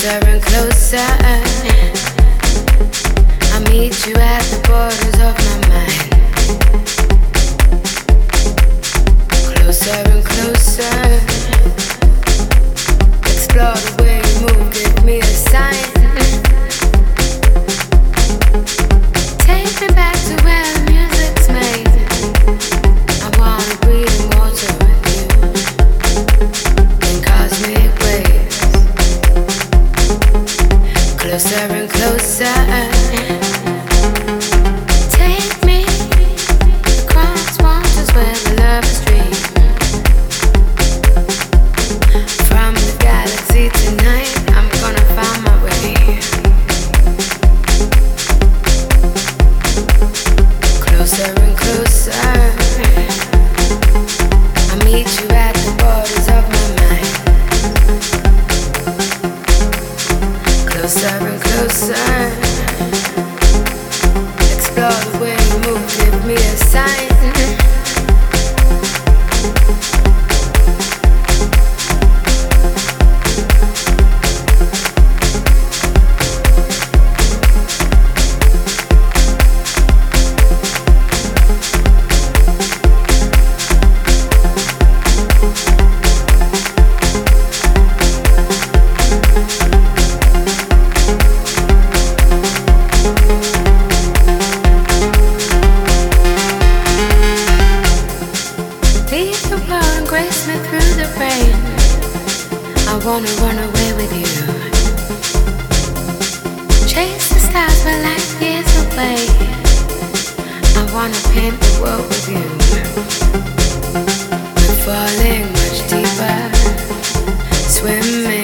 Closer and closer, I meet you at the borders of my mind. Closer and closer, explore the way you move, give me a sign. Take me back to where the music's made. I wanna breathe in water with you in cosmic waves. Closer and closer, take me across waters where the love is dream. From the galaxy tonight, I'm gonna find my way. Closer and closer, I meet you at the borders of my mind. Closer and closer, explore the way you move, give me a sign. Leave the world and grace me through the rain. I wanna run away with you. Chase the stars for light years away. I wanna paint the world with you. We're falling much deeper, swimming